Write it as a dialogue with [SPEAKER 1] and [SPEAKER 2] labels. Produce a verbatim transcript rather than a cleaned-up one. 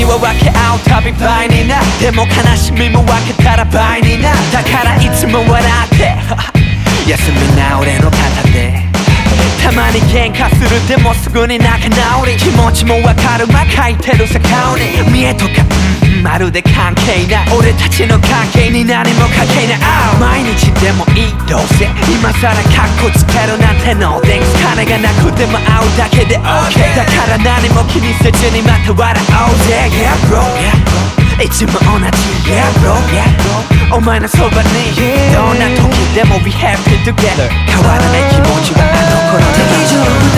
[SPEAKER 1] は分け合うたび倍になでも悲しみも分けたら倍になだからいつも笑って休みな俺の肩でたまに喧嘩するでもすぐに仲直り気持ちもわかるま書いてるさ顔に見栄とか、うん、まるで関係ない俺たちの関係に何も関係ない毎日でもいいどうせ今さらカッコつけるなんての電気金がなくても会うだけで OK だから何も気にせずにまた笑おうぜ Yeah bro, yeah bro いつも同じ Yeah bro, yeah bro お前のそばにどんな時でも We happy together 変わらない気持ちはあの頃で大丈夫